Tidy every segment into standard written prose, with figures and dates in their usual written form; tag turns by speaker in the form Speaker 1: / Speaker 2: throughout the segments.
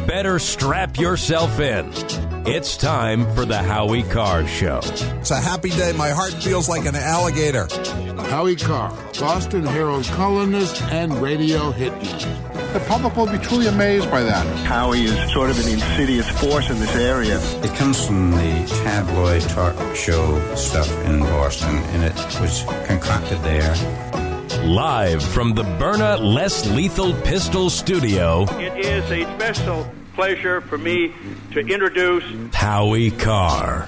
Speaker 1: better strap yourself in. It's time for the Howie Carr Show.
Speaker 2: It's a happy day. My heart feels like an alligator.
Speaker 3: Howie Carr, Boston Herald columnist and radio hitman. The public will be truly amazed by that.
Speaker 4: Howie is sort of an insidious force in this area.
Speaker 5: It comes from the tabloid talk show stuff in Boston, and it was concocted there.
Speaker 1: Live from the Byrna Less Lethal Pistol Studio,
Speaker 6: it is a special pleasure for me to introduce
Speaker 1: Howie Carr.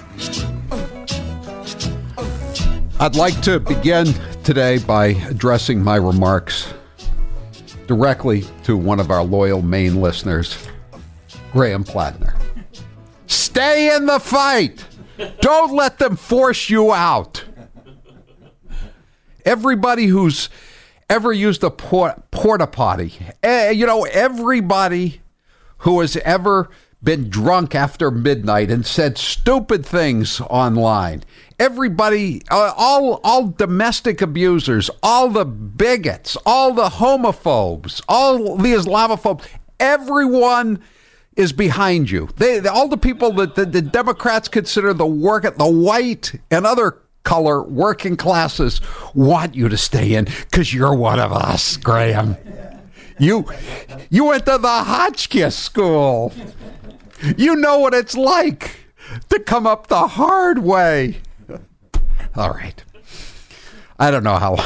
Speaker 7: I'd like to begin today by addressing my remarks directly to one of our loyal Maine listeners, Graham Plattner. Stay in the fight! Don't let them force you out! Everybody who's ever used a porta potty, everybody who has ever been drunk after midnight and said stupid things online, everybody, all domestic abusers, all the bigots, all the homophobes, all the Islamophobes, everyone is behind you. All the people that the Democrats consider the white and other color working classes want you to stay in because you're one of us, Graham. You went to the Hotchkiss school. You know what it's like to come up the hard way. All right. I don't know how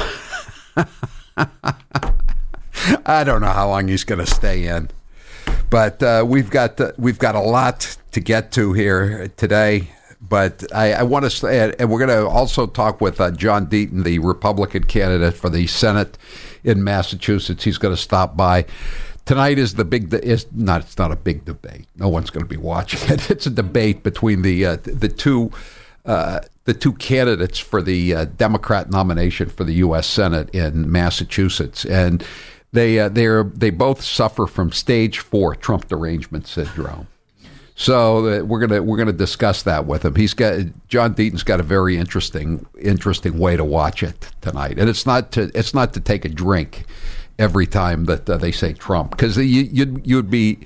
Speaker 7: long he's going to stay in. But we've got a lot to get to here today. But I want to say, and we're going to also talk with John Deaton, the Republican candidate for the Senate in Massachusetts. He's going to stop by. Tonight is it's not a big debate. No one's going to be watching it. It's a debate between the two candidates for the Democrat nomination for the U.S. Senate in Massachusetts, and they both suffer from stage 4 Trump derangement syndrome. So we're gonna discuss that with him. John Deaton's got a very interesting way to watch it tonight, and it's not to take a drink every time that they say Trump, because you would be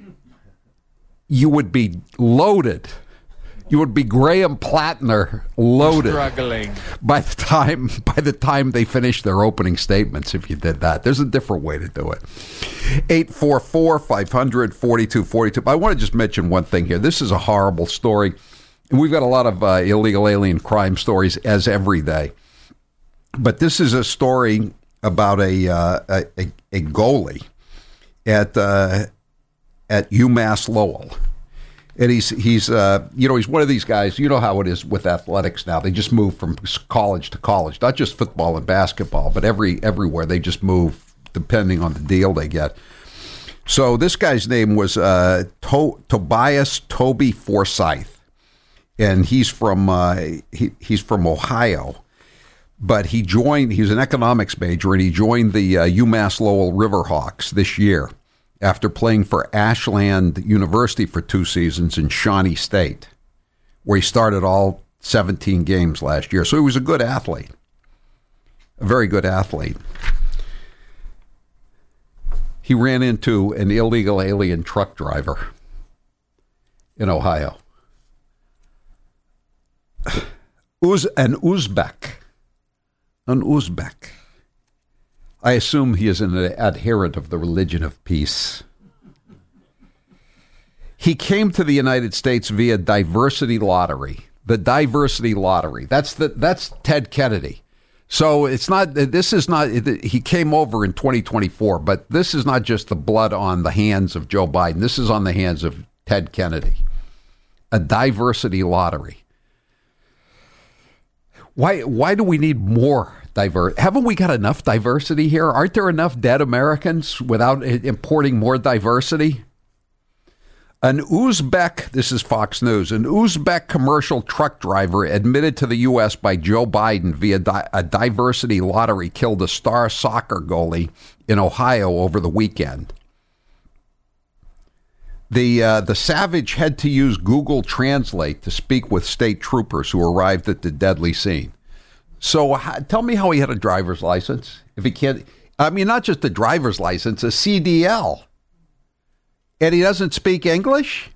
Speaker 7: loaded. You would be Graham Plattner loaded.
Speaker 8: Struggling.
Speaker 7: By the time they finish their opening statements, if you did that. There's a different way to do it. 844-500-4242. I want to just mention one thing here. This is a horrible story. And we've got a lot of illegal alien crime stories as every day. But this is a story about a goalie at UMass Lowell. And he's one of these guys. You know how it is with athletics now. They just move from college to college, not just football and basketball, but everywhere. They just move depending on the deal they get. So this guy's name was Tobias Toby Forsyth, and he's from Ohio. But he's an economics major, and he joined the UMass Lowell Riverhawks this year, after playing for Ashland University for 2 seasons in Shawnee State, where he started all 17 games last year. So he was a good athlete, a very good athlete. He ran into an illegal alien truck driver in Ohio. An Uzbek. I assume he is an adherent of the religion of peace. He came to the United States via diversity lottery. The diversity lottery. That's Ted Kennedy. So he came over in 2024, but this is not just the blood on the hands of Joe Biden. This is on the hands of Ted Kennedy. A diversity lottery. Why do we need more diversity? Haven't we got enough diversity here? Aren't there enough dead Americans without importing more diversity? An Uzbek, this is Fox News, an Uzbek commercial truck driver admitted to the U.S. by Joe Biden via a diversity lottery killed a star soccer goalie in Ohio over the weekend. The savage had to use Google Translate to speak with state troopers who arrived at the deadly scene. So tell me how he had a driver's license. If he can't, I mean, not just a driver's license, a CDL. and he doesn't speak English?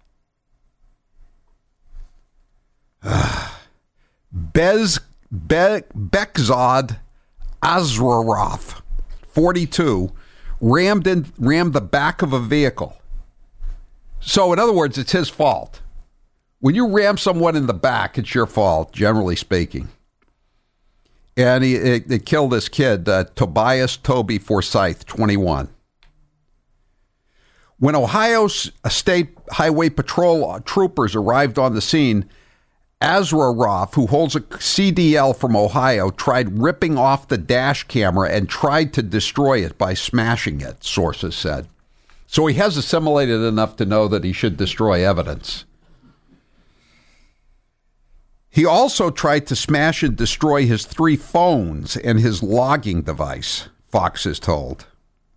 Speaker 7: Bekzad Azrarov, 42, rammed the back of a vehicle. So, in other words, it's his fault. When you ram someone in the back, it's your fault, generally speaking. And it killed this kid, Tobias Toby Forsyth, 21. When Ohio State Highway Patrol troopers arrived on the scene, Azrarov, who holds a CDL from Ohio, tried ripping off the dash camera and tried to destroy it by smashing it, sources said. So he has assimilated enough to know that he should destroy evidence. He also tried to smash and destroy his 3 phones and his logging device, Fox is told.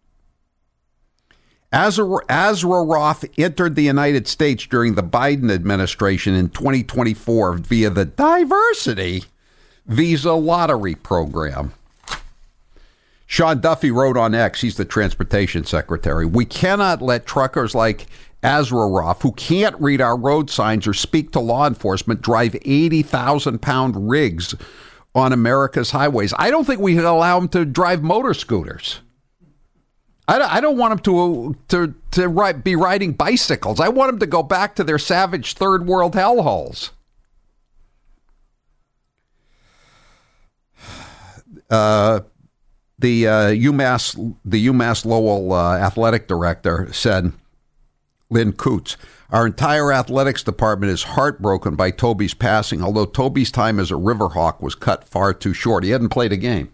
Speaker 7: Azrarov entered the United States during the Biden administration in 2024 via the Diversity Visa Lottery Program. Sean Duffy wrote on X, he's the transportation secretary, "We cannot let truckers like Azrarov, who can't read our road signs or speak to law enforcement, drive 80,000-pound rigs on America's highways." I don't think we can allow them to drive motor scooters. I don't want them to be riding bicycles. I want them to go back to their savage third world hellholes. The UMass Lowell athletic director said, Lynn Coots, "Our entire athletics department is heartbroken by Toby's passing, although Toby's time as a Riverhawk was cut far too short." He hadn't played a game.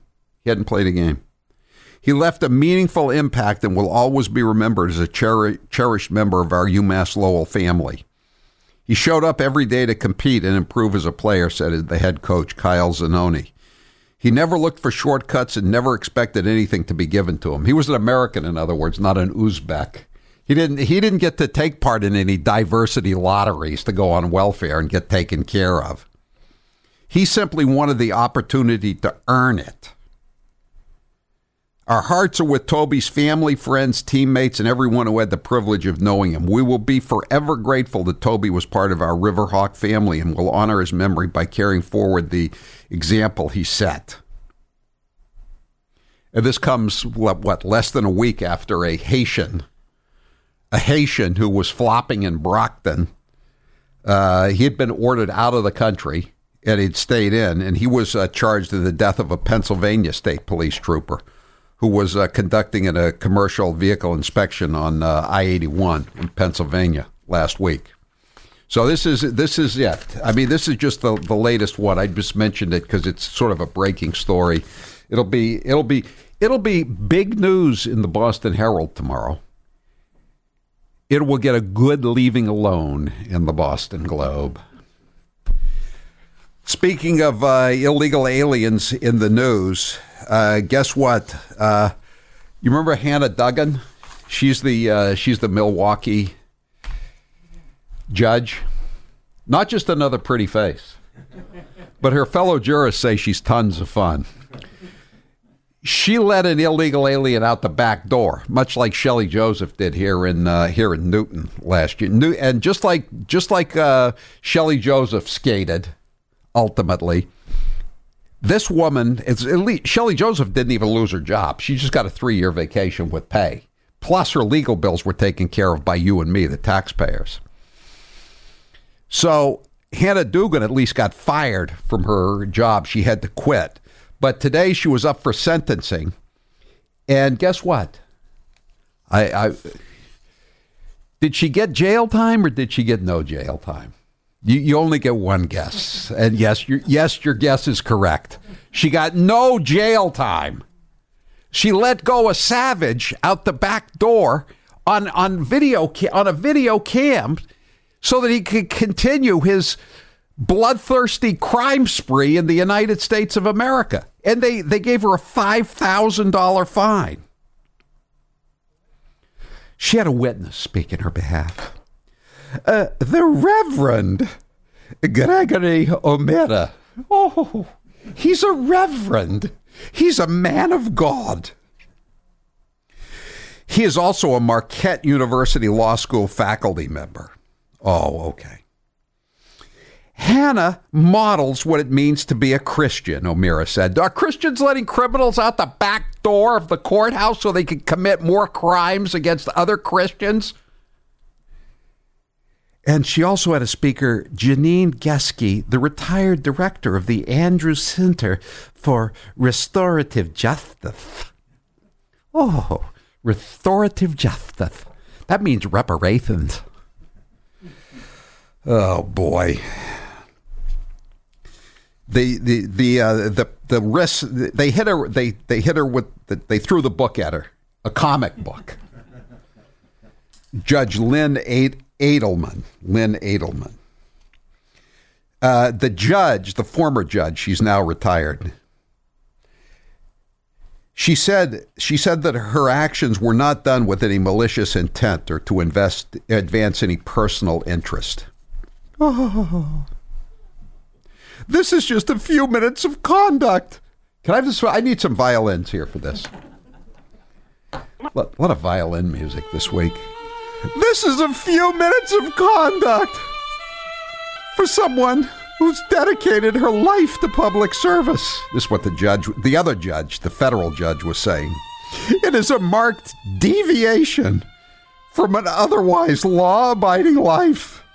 Speaker 7: He left a meaningful impact and will always be remembered as a cherished member of our UMass Lowell family. He showed up every day to compete and improve as a player, said the head coach, Kyle Zanoni. He never looked for shortcuts and never expected anything to be given to him. He was an American, in other words, not an Uzbek. He didn't get to take part in any diversity lotteries to go on welfare and get taken care of. He simply wanted the opportunity to earn it. Our hearts are with Toby's family, friends, teammates, and everyone who had the privilege of knowing him. We will be forever grateful that Toby was part of our Riverhawk family and will honor his memory by carrying forward the example he set. And this comes, less than a week after a Haitian who was flopping in Brockton. He had been ordered out of the country, and he'd stayed in, and he was charged in the death of a Pennsylvania state police trooper who was conducting a commercial vehicle inspection on I-81 in Pennsylvania last week. So this is it. I mean, this is just the latest one. I just mentioned it because it's sort of a breaking story. It'll be big news in the Boston Herald tomorrow. It will get a good leaving alone in the Boston Globe. Speaking of illegal aliens in the news, guess what? You remember Hannah Duggan? She's the Milwaukee judge. Not just another pretty face, but her fellow jurists say she's tons of fun. She let an illegal alien out the back door, much like Shelley Joseph did here in Newton last year. And just like Shelley Joseph skated, ultimately, this woman, Shelley Joseph didn't even lose her job. She just got a 3-year vacation with pay. Plus, her legal bills were taken care of by you and me, the taxpayers. So Hannah Dugan at least got fired from her job. She had to quit. But today she was up for sentencing. And guess what? Did she get jail time or did she get no jail time? You only get one guess. And yes, your guess is correct. She got no jail time. She let go a savage out the back door on a video cam so that he could continue his bloodthirsty crime spree in the United States of America. And they gave her a $5,000 fine. She had a witness speak in her behalf. The Reverend Gregory O'Meara. Oh, he's a reverend. He's a man of God. He is also a Marquette University Law School faculty member. Oh, okay. Hannah models what it means to be a Christian, O'Meara said. Are Christians letting criminals out the back door of the courthouse so they can commit more crimes against other Christians? And she also had a speaker, Janine Geske, the retired director of the Andrews Center for Restorative Justice. Oh, restorative justice. That means reparations. Oh, boy. The risks, they hit her with they threw the book at her, a comic book. Judge Lynn Edelman. The judge, the former judge, she's now retired. She said that her actions were not done with any malicious intent or to advance any personal interest. Oh. This is just a few minutes of conduct. Can I have this? I need some violins here for this. A lot of violin music this week. This is a few minutes of conduct for someone who's dedicated her life to public service. This is what the other judge, the federal judge, was saying. It is a marked deviation from an otherwise law-abiding life.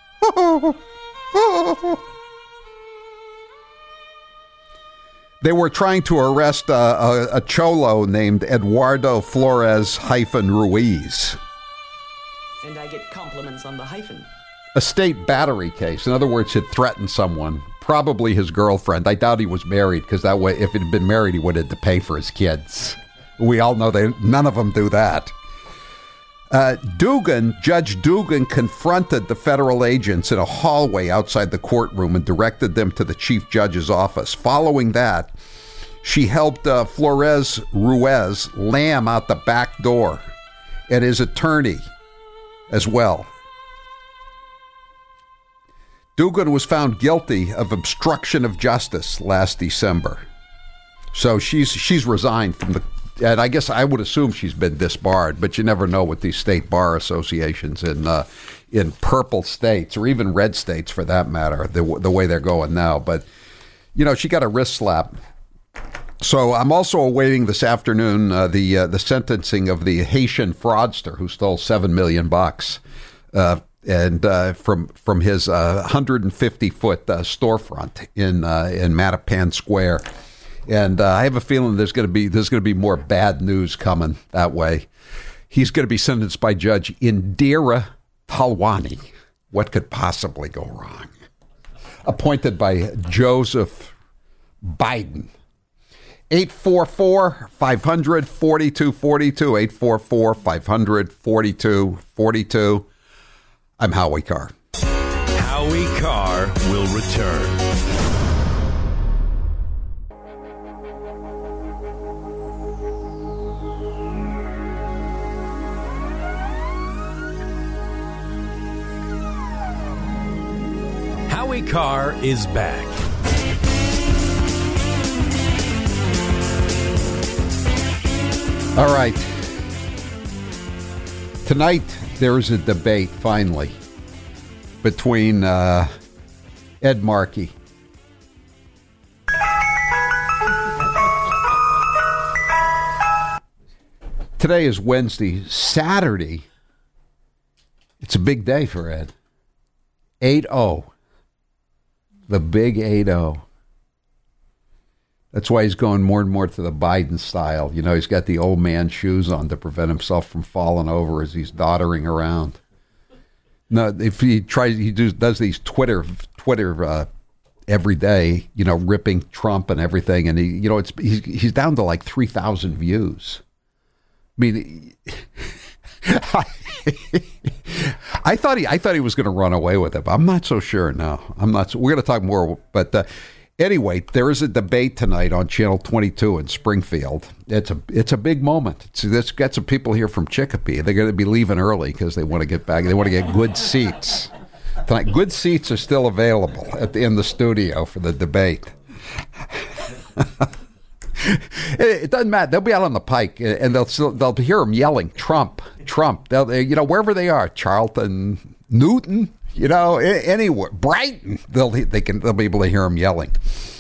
Speaker 7: They were trying to arrest a cholo named Eduardo Flores-Ruiz.
Speaker 8: And I get compliments on the hyphen.
Speaker 7: A state battery case. In other words, had threatened someone, probably his girlfriend. I doubt he was married, because that way, if he'd been married, he would have had to pay for his kids. We all know none of them do that. Judge Dugan confronted the federal agents in a hallway outside the courtroom and directed them to the chief judge's office. Following that, she helped Flores-Ruiz lamb out the back door and his attorney as well. Dugan was found guilty of obstruction of justice last December. So she's resigned from the... And I guess I would assume she's been disbarred, but you never know with these state bar associations in purple states, or even red states for that matter, the way they're going now. But, she got a wrist slap. So I'm also awaiting this afternoon the sentencing of the Haitian fraudster who stole $7 million and from his 150-foot storefront in Mattapan Square. And I have a feeling there's going to be more bad news coming that way. He's going to be sentenced by Judge Indira Talwani. What could possibly go wrong? Appointed by Joseph Biden. 844-500-4242. 844-500-4242. I'm Howie Carr.
Speaker 1: Howie Carr will return. Howie Carr is back.
Speaker 7: All right. Tonight, there is a debate, finally, between Ed Markey. Today is Wednesday. Saturday, it's a big day for Ed. 8-0. The big 8-0. That's why he's going more and more to the Biden style. He's got the old man shoes on to prevent himself from falling over as he's doddering around. No, if he does these Twitter every day, ripping Trump and everything, and he's down to like 3,000 views. I mean, I thought he was going to run away with it, but I'm not so sure. No, I'm not. We're going to talk more, but anyway, there is a debate tonight on Channel 22 in Springfield. It's a big moment. Let's get some people here from Chicopee. They're going to be leaving early because they want to get back. They want to get good seats tonight. Good seats are still available in the studio for the debate. It doesn't matter. They'll be out on the pike, and they'll hear them yelling, Trump. They'll, wherever they are, Charlton, Newton, anywhere, Brighton, they'll be able to hear them yelling.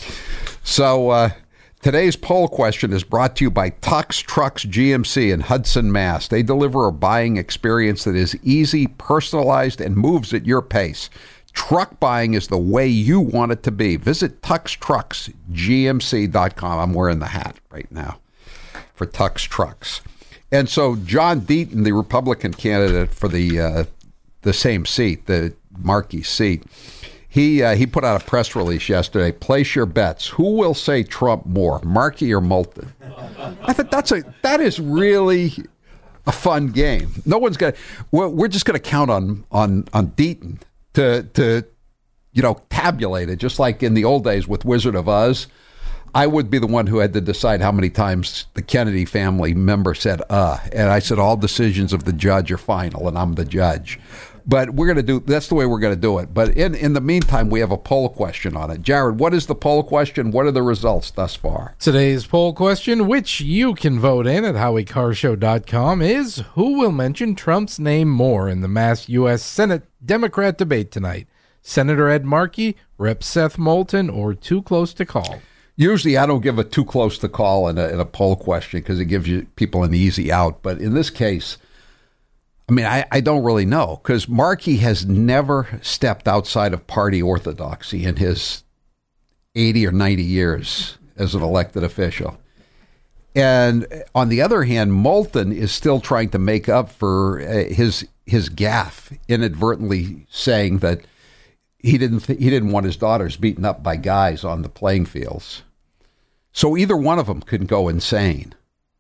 Speaker 7: So today's poll question is brought to you by Tux Trucks GMC in Hudson, Mass. They deliver a buying experience that is easy, personalized, and moves at your pace. Truck buying is the way you want it to be. Visit TuxTrucksGMC.com. I'm wearing the hat right now for Tux Trucks. And so John Deaton, the Republican candidate for the same seat, the Markey seat, he put out a press release yesterday. Place your bets. Who will say Trump more, Markey or Moulton? I thought that is really a fun game. No one's going to. We're just going to count on Deaton to tabulate it, just like in the old days with Wizard of Oz. I would be the one who had to decide how many times the Kennedy family member said, and I said, all decisions of the judge are final, and I'm the judge. But that's the way we're going to do it. But in the meantime, we have a poll question on it. Jared, what is the poll question? What are the results thus far?
Speaker 9: Today's poll question, which you can vote in at HowieCarShow.com, is who will mention Trump's name more in the mass U.S. Senate Democrat debate tonight? Senator Ed Markey, Rep. Seth Moulton, or too close to call?
Speaker 7: Usually I don't give a too close to call in a poll question because it gives you people an easy out. But in this case, I don't really know, because Markey has never stepped outside of party orthodoxy in his 80 or 90 years as an elected official. And on the other hand, Moulton is still trying to make up for his gaffe, inadvertently saying that he didn't want his daughters beaten up by guys on the playing fields. So either one of them could go insane.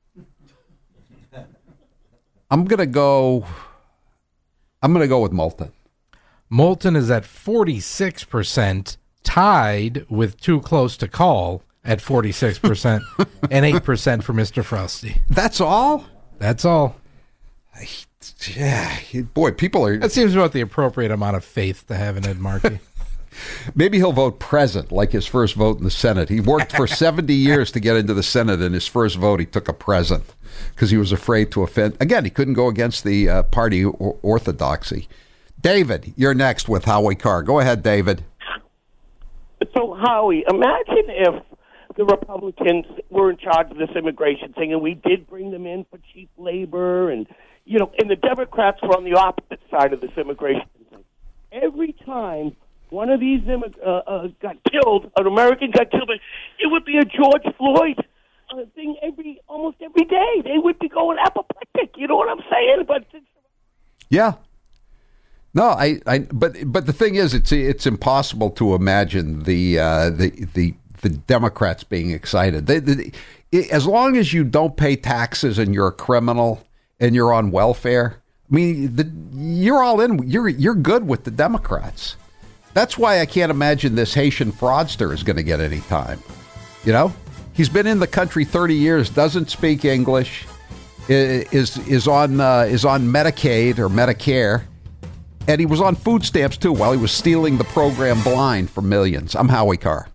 Speaker 7: I'm going to go with Moulton.
Speaker 9: Moulton is at 46%, tied with too close to call at 46%, and 8% for Mr. Frosty.
Speaker 7: That's all?
Speaker 9: That's all.
Speaker 7: Yeah, boy, people are...
Speaker 9: That seems about the appropriate amount of faith to have in Ed Markey.
Speaker 7: Maybe he'll vote present, like his first vote in the Senate. He worked for 70 years to get into the Senate, and his first vote he took a present because he was afraid to offend. Again, he couldn't go against the party orthodoxy. David, you're next with Howie Carr. Go ahead, David.
Speaker 10: So, Howie, imagine if the Republicans were in charge of this immigration thing, and we did bring them in for cheap labor, and and the Democrats were on the opposite side of this immigration thing. Every time one of these got killed, an American got killed, it would be a George Floyd thing almost every day. They would be going apoplectic. You know what I'm saying? But
Speaker 7: yeah. No, but the thing is, it's impossible to imagine the Democrats being excited. As long as you don't pay taxes and you're a criminal and you're on welfare, you're all in. You're good with the Democrats. That's why I can't imagine this Haitian fraudster is going to get any time. He's been in the country 30 years, doesn't speak English, is on Medicaid or Medicare. And he was on food stamps, too, while he was stealing the program blind for millions. I'm Howie Carr.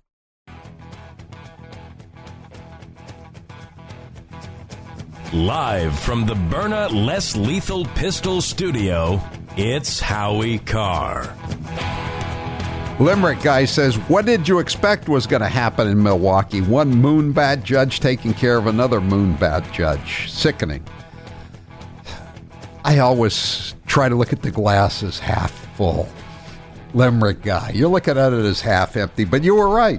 Speaker 1: Live from the Byrna Less Lethal Pistol Studio, it's Howie Carr.
Speaker 7: Limerick guy says, what did you expect was going to happen in Milwaukee? One moonbat judge taking care of another moonbat judge. Sickening. I always try to look at the glass as half full. Limerick guy. You're looking at it as half empty, but you were right.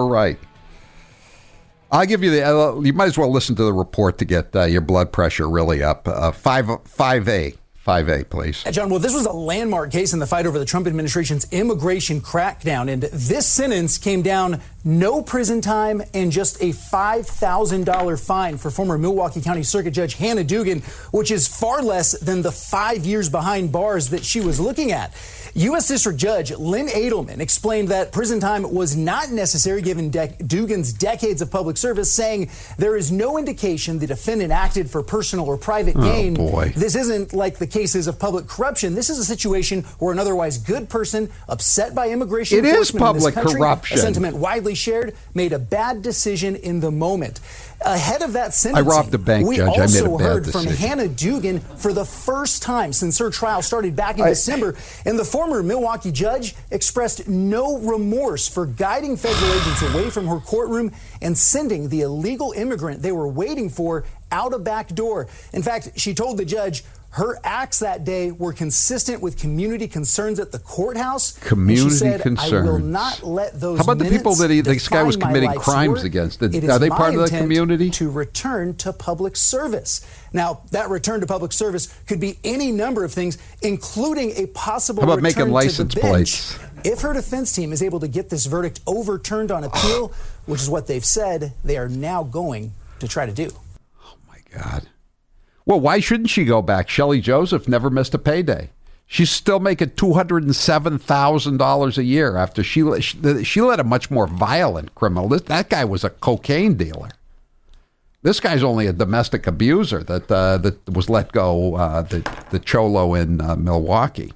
Speaker 7: I'll give you you might as well listen to the report to get your blood pressure really up. 5A, please.
Speaker 11: John, well, this was a landmark case in the fight over the Trump administration's immigration crackdown, and this sentence came down no prison time and just a $5,000 fine for former Milwaukee County Circuit Judge Hannah Dugan, which is far less than the 5 years behind bars that she was looking at. U.S. District Judge Lynn Edelman explained that prison time was not necessary given Dugan's decades of public service, saying there is no indication the defendant acted for personal or private gain.
Speaker 7: Oh, boy.
Speaker 11: This isn't like the cases of public corruption. This is a situation where an otherwise good person upset by immigration
Speaker 7: enforcement
Speaker 11: in this
Speaker 7: public
Speaker 11: country,
Speaker 7: corruption.
Speaker 11: a sentiment widely shared, made a bad decision in the moment. Ahead of that sentencing,
Speaker 7: I robbed the bank,
Speaker 11: we
Speaker 7: Judge. I made a
Speaker 11: also
Speaker 7: bad
Speaker 11: heard
Speaker 7: decision.
Speaker 11: from Hannah Dugan for the first time since her trial started back in December, and the former Milwaukee judge expressed no remorse for guiding federal agents away from her courtroom and sending the illegal immigrant they were waiting for out a back door. In fact, she told the judge her acts that day were consistent with community concerns at the courthouse.
Speaker 7: Community
Speaker 11: she said,
Speaker 7: concerns.
Speaker 11: I will not let those
Speaker 7: How about the people that this guy was committing crimes against? Are they part of the community?
Speaker 11: To return to public service. Now, that return to public service could be any number of things, including a possible
Speaker 7: How about
Speaker 11: return
Speaker 7: making license
Speaker 11: to the bench.
Speaker 7: plates?
Speaker 11: If her defense team is able to get this verdict overturned on appeal, which is what they've said they are now going to try to do.
Speaker 7: Oh, my God. Well, why shouldn't she go back? Shelley Joseph never missed a payday. She's still making $207,000 a year after she let a much more violent criminal. That guy was a cocaine dealer. This guy's only a domestic abuser that was let go, the Cholo in Milwaukee.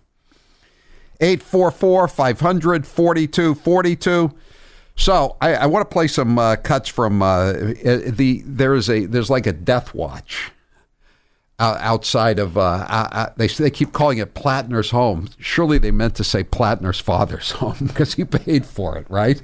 Speaker 7: 844-500-4242. So I want to play some cuts from there's like a death watch outside of they keep calling it Platner's home. Surely they meant to say Platner's father's home because he paid for it, right?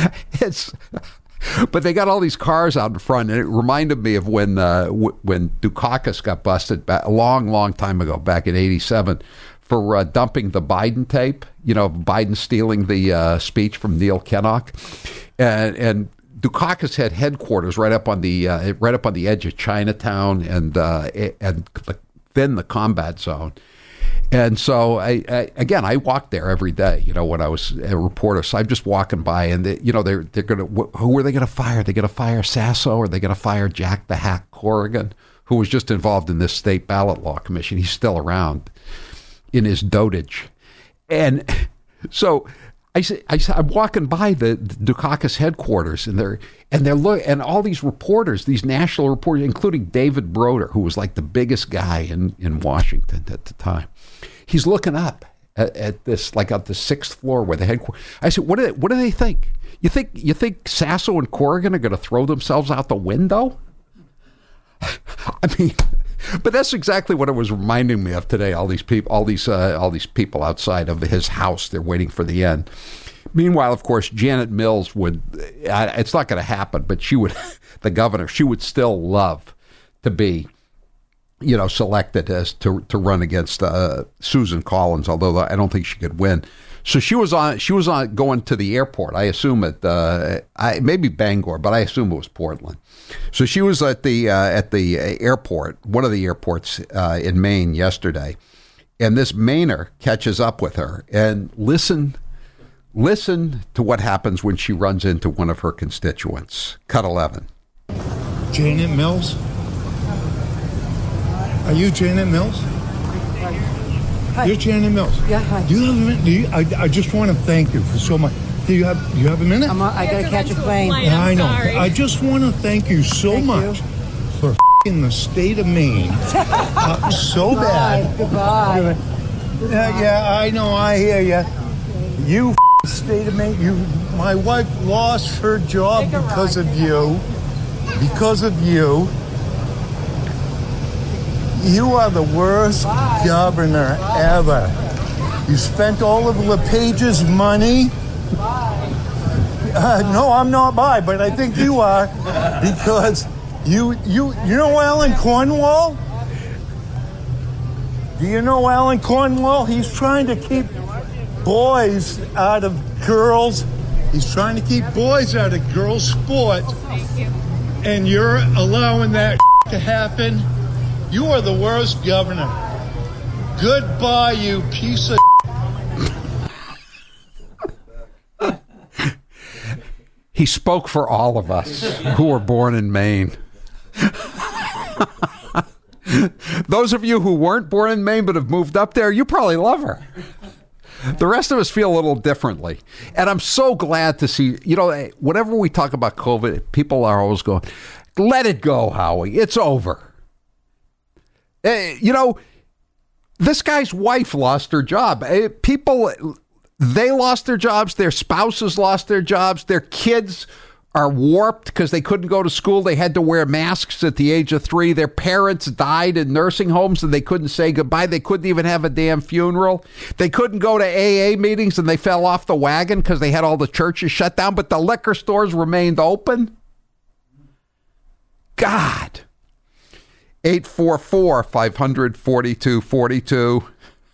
Speaker 7: But they got all these cars out in front, and it reminded me of when Dukakis got busted back a long time ago, back in '87, for dumping the Biden tape. You know, Biden stealing the speech from Neil Kinnock, and Dukakis had headquarters right up on the edge of Chinatown and then the combat zone. And so I walked there every day, you know, when I was a reporter. So I'm just walking by, and they're going to, who are they going to fire? Are they going to fire Sasso, or are they going to fire Jack the Hack Corrigan, who was just involved in this state ballot law commission? He's still around in his dotage. And so I'm walking by the Dukakis headquarters, and and all these reporters, these national reporters, including David Broder, who was like the biggest guy in Washington at the time. He's looking up at this, like at the 6th floor where the headquarters. I said, "What do they think? You think Sasso and Corrigan are going to throw themselves out the window?" I mean, but that's exactly what it was reminding me of today. All these people outside of his house, they're waiting for the end. Meanwhile, of course, Janet Mills would. It's not going to happen, but she would. The governor, she would still love to be, you know, selected as to run against Susan Collins, although I don't think she could win. So she was on going to the airport. I assume maybe Bangor, but I assume it was Portland. So she was at the airport, one of the airports in Maine yesterday, and this Mainer catches up with her. And listen to what happens when she runs into one of her constituents. Cut 11.
Speaker 12: Janet Mills? Are you Janet Mills?
Speaker 13: Hi.
Speaker 12: You're Janet Mills.
Speaker 13: Yeah, hi.
Speaker 12: Do you have a minute? I just want to thank you for so much. Do you have a minute?
Speaker 13: I gotta catch a plane.
Speaker 12: I know. I just want to thank you so much for in the state of Maine. So bad.
Speaker 13: Goodbye.
Speaker 12: Yeah, I know. I hear you. You state of Maine. My wife lost her job because of you. Because of you. You are the worst governor ever. You spent all of LePage's money. No, I'm not by, but I think you are, because you know Alan Cornwall? Do you know Alan Cornwall? He's trying to keep boys out of girls. He's trying to keep boys out of girls' sports. And you're allowing that to happen. You are the worst governor. Goodbye, you piece of.
Speaker 7: He spoke for all of us who were born in Maine. Those of you who weren't born in Maine but have moved up there, you probably love her. The rest of us feel a little differently. And I'm so glad to see, you know, whenever we talk about COVID, people are always going, let it go, Howie. It's over. You know, this guy's wife lost her job. People They lost their jobs. Their spouses lost their jobs. Their kids are warped because they couldn't go to school. They had to wear masks at the age of 3. Their parents died in nursing homes and they couldn't say goodbye. They couldn't even have a damn funeral. They couldn't go to AA meetings and they fell off the wagon because they had all the churches shut down, but the liquor stores remained open. God. 844-500-4242.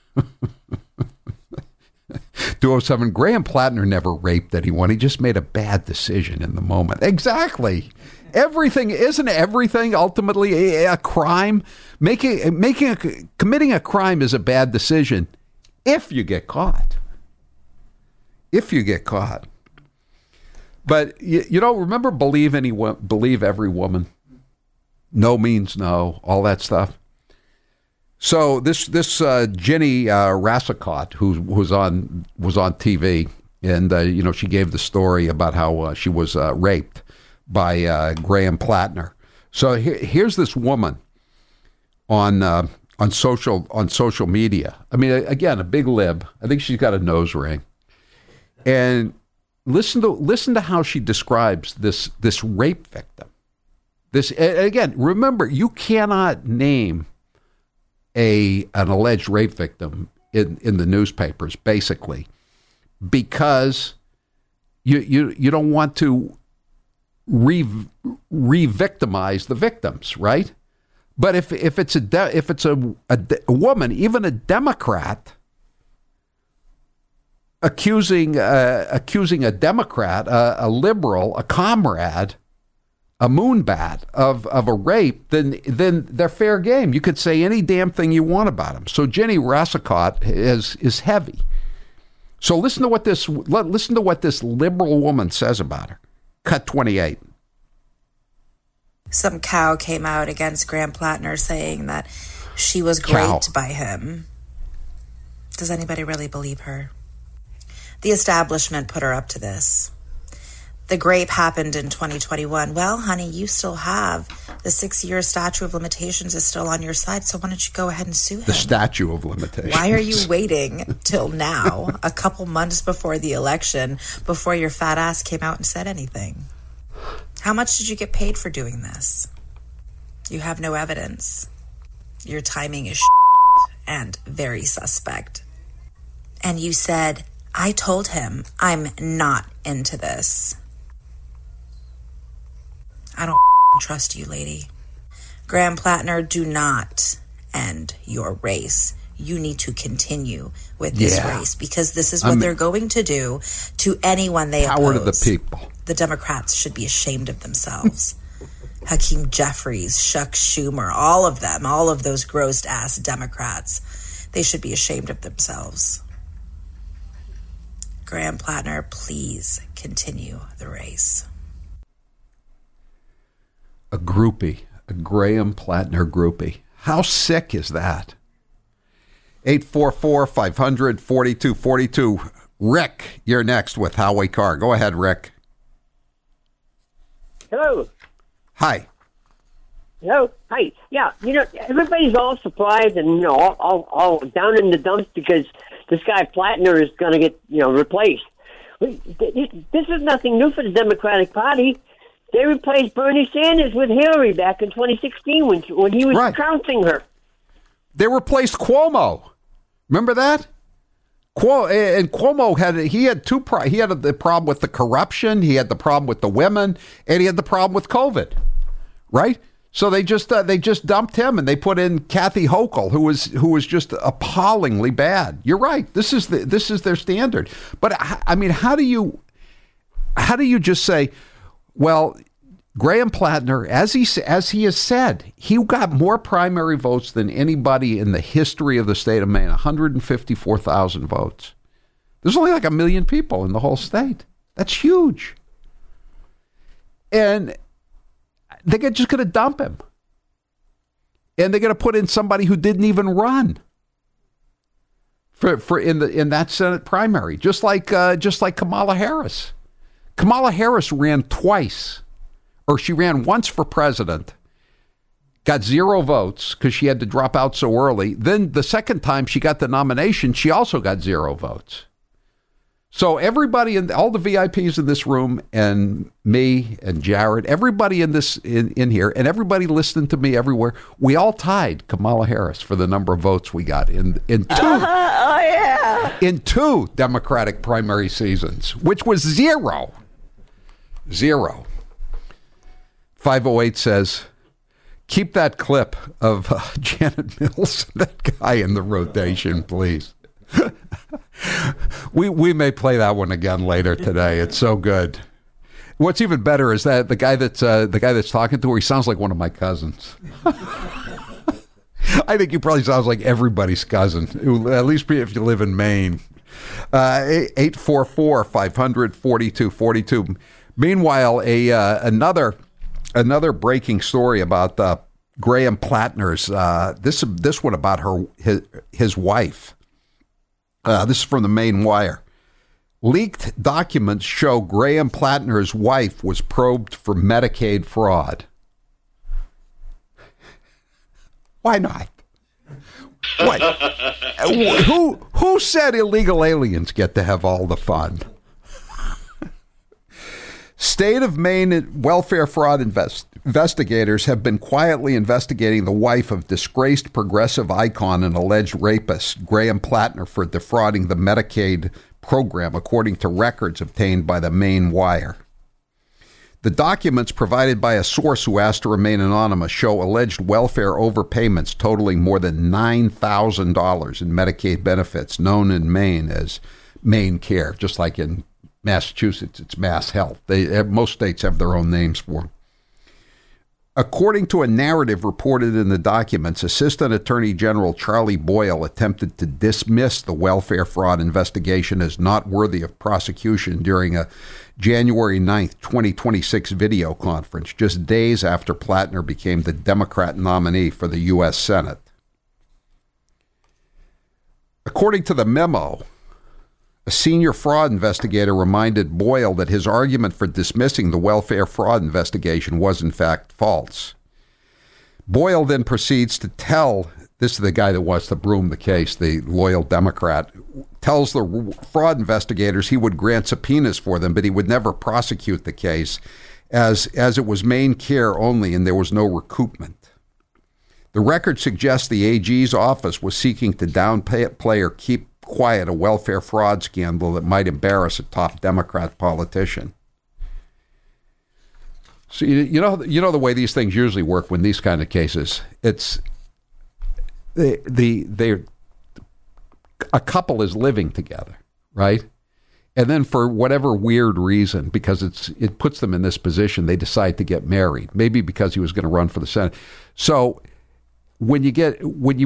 Speaker 7: 207. Graham Plattner never raped anyone. He just made a bad decision in the moment. Exactly. Isn't everything ultimately a crime? Committing a crime is a bad decision if you get caught. But remember, believe every woman. No means no. All that stuff. So this Ginny Rassicot, who was on TV, and she gave the story about how she was raped by Graham Plattner. So here's this woman on social media. I mean, again, a big lib. I think she's got a nose ring, and listen to how she describes this rape victim. This, again, remember, you cannot name an alleged rape victim in the newspapers, basically, because you don't want to re-victimize the victims, right? But if it's a woman, even a Democrat, accusing a Democrat, a liberal, a comrade, a moonbat of a rape, then they're fair game. You could say any damn thing you want about him. So Ginny Rassicot is heavy. So listen to what this liberal woman says about her. Cut 28.
Speaker 14: Some cow came out against Graham Plattner saying that she was raped by him. Does anybody really believe her? The establishment put her up to this. The grape happened in 2021. Well, honey, you still have the 6-year statute of limitations is still on your side, so why don't you go ahead and sue him?
Speaker 7: The statute of limitations.
Speaker 14: Why are you waiting till now, a couple months before the election, before your fat ass came out and said anything? How much did you get paid for doing this? You have no evidence. Your timing is and very suspect. And you said, I told him I'm not into this. I don't trust you, lady. Graham Plattner, do not end your race. You need to continue with this race because this is what they're going to do to anyone they oppose.
Speaker 7: Power to the people.
Speaker 14: The Democrats should be ashamed of themselves. Hakeem Jeffries, Chuck Schumer, all of them, all of those gross-ass Democrats, they should be ashamed of themselves. Graham Plattner, please continue the race.
Speaker 7: A groupie, a Graham Plattner groupie. How sick is that? 844-500-4242. Rick, you're next with Howie Carr. Go ahead, Rick.
Speaker 15: Hello.
Speaker 7: Hi.
Speaker 15: Hello. Hi. Yeah, everybody's all surprised and, all down in the dumps because this guy Plattner is going to get, replaced. This is nothing new for the Democratic Party. They replaced Bernie Sanders with Hillary back in 2016 when he was trouncing her.
Speaker 7: They replaced Cuomo. Remember that? Cuomo had the problem with the corruption, he had the problem with the women, and he had the problem with COVID, right? So they just dumped him and they put in Kathy Hochul, who was just appallingly bad. You're right. This is their standard. But I mean, how do you just say, well, Graham Plattner, as he has said, he got more primary votes than anybody in the history of the state of Maine, 154,000 votes. There's only like 1 million people in the whole state. That's huge. And they're just going to dump him. And they're going to put in somebody who didn't even run for in that Senate primary, just like Kamala Harris. Kamala Harris ran twice, or she ran once for president, got 0 votes because she had to drop out so early. Then the second time she got the nomination, she also got 0 votes. So everybody, all the VIPs in this room, and me and Jared, everybody in here, and everybody listening to me everywhere, we all tied Kamala Harris for the number of votes we got in two Democratic primary seasons, which was zero. 508 says, keep that clip of Janet Mills, that guy in the rotation, please. We may play that one again later today. It's so good. What's even better is that the guy that's talking to her, he sounds like one of my cousins. I think he probably sounds like everybody's cousin, at least if you live in Maine. 844-500-4242. Meanwhile, another breaking story about Graham Plattner's this one about his wife. This is from the Maine Wire. Leaked documents show Graham Plattner's wife was probed for Medicaid fraud. Why not? What? Who said illegal aliens get to have all the fun? State of Maine welfare fraud investigators have been quietly investigating the wife of disgraced progressive icon and alleged rapist Graham Plattner for defrauding the Medicaid program, according to records obtained by the Maine Wire. The documents provided by a source who asked to remain anonymous show alleged welfare overpayments totaling more than $9,000 in Medicaid benefits, known in Maine as Maine Care, just like in Massachusetts, it's Mass Health. Most states have their own names for them. According to a narrative reported in the documents, Assistant Attorney General Charlie Boyle attempted to dismiss the welfare fraud investigation as not worthy of prosecution during a January 9th, 2026 video conference, just days after Plattner became the Democrat nominee for the U.S. Senate. According to the memo, a senior fraud investigator reminded Boyle that his argument for dismissing the welfare fraud investigation was in fact false. Boyle then proceeds to tell, this is the guy that wants to broom the case, the loyal Democrat, tells the fraud investigators he would grant subpoenas for them, but he would never prosecute the case as it was Maine Care only and there was no recoupment. The record suggests the AG's office was seeking to downplay or keep quiet a welfare fraud scandal that might embarrass a top Democrat politician. So you know the way these things usually work when these kind of cases. It's a couple is living together, right? And then for whatever weird reason, because it puts them in this position, they decide to get married. Maybe because he was going to run for the Senate. So when you get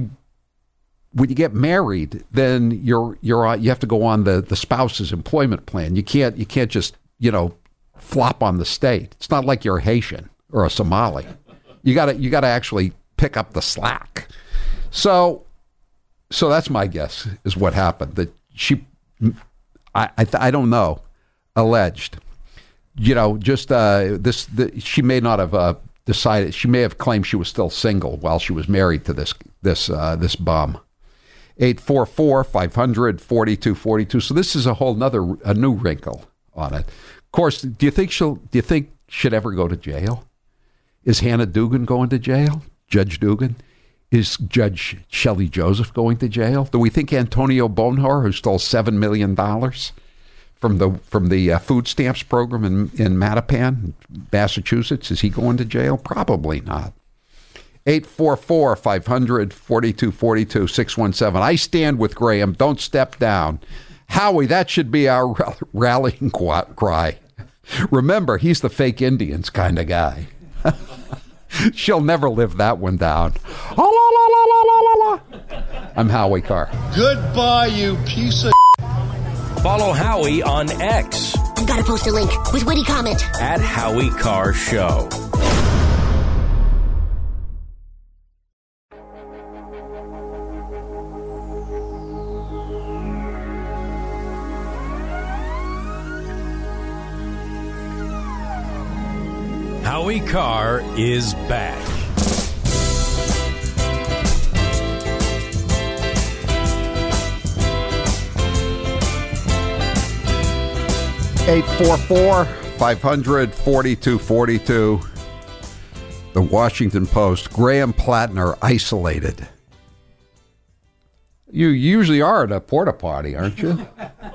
Speaker 7: married, then you have to go on the spouse's employment plan. You can't just flop on the state. It's not like you're a Haitian or a Somali. You got to actually pick up the slack. So that's my guess is what happened. That she, I don't know, alleged, she may not have decided. She may have claimed she was still single while she was married to this bum. 844-500-4242. So this is a new wrinkle on it. Of course, do you think she'd ever go to jail? Is Hannah Dugan going to jail? Judge Dugan? Is Judge Shelley Joseph going to jail? Do we think Antonio Bonhor, who stole $7 million from the food stamps program in Mattapan, Massachusetts, is he going to jail? Probably not. 844-500-4242, 617. I stand with Graham. Don't step down. Howie, that should be our rallying cry. Remember, he's the fake Indians kind of guy. She'll never live that one down. I'm Howie Carr.
Speaker 12: Goodbye, you piece of...
Speaker 1: Follow Howie on X.
Speaker 16: I've got to post a link with witty comment.
Speaker 1: At Howie Carr Show. Howie Carr is back.
Speaker 7: 844-500-4242. The Washington Post, Graham Plattner isolated. You usually are at a porta potty, aren't you?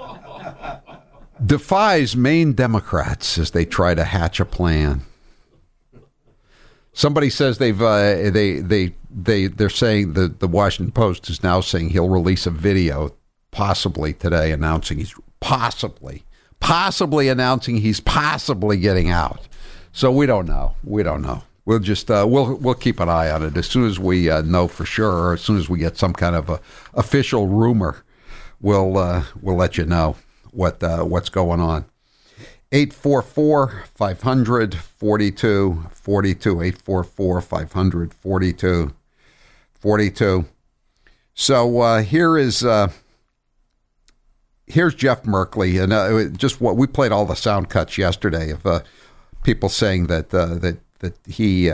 Speaker 7: Defies Maine Democrats as they try to hatch a plan. Somebody says they're saying the Washington Post is now saying he'll release a video possibly today announcing he's possibly announcing he's possibly getting out. So we don't know. We'll just we'll keep an eye on it as soon as we know for sure, or as soon as we get some kind of a official rumor. We'll let you know what's going on. 844-500-4242. 844-500-4242. So here's Jeff Merkley, and just what we played all the sound cuts yesterday of people saying that he's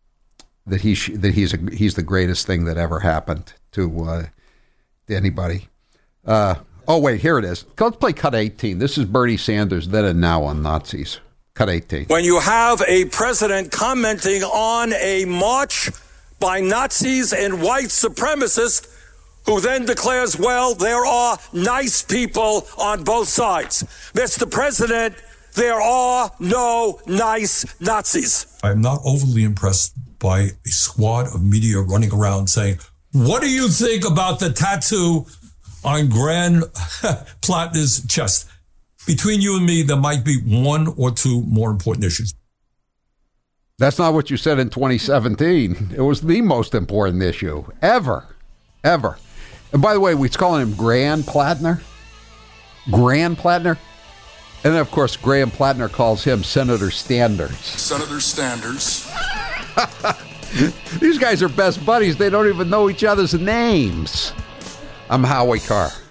Speaker 7: the greatest thing that ever happened to anybody. Oh wait, here it is. Let's play cut 18. This is Bernie Sanders then and now on Nazis. Cut 18.
Speaker 17: When you have a president commenting on a march by Nazis and white supremacists, who then declares, well, there are nice people on both sides. Mr. President, there are no nice Nazis.
Speaker 18: I'm not overly impressed by a squad of media running around saying, what do you think about the tattoo on Graham Plattner's chest? Between you and me, there might be one or two more important issues.
Speaker 7: That's not what you said in 2017. It was the most important issue ever. And by the way, we're calling him Graham Plattner. Graham Plattner. And then, of course, Graham Plattner calls him Senator Standers.
Speaker 19: Senator Standers.
Speaker 7: These guys are best buddies. They don't even know each other's names. I'm Howie Carr.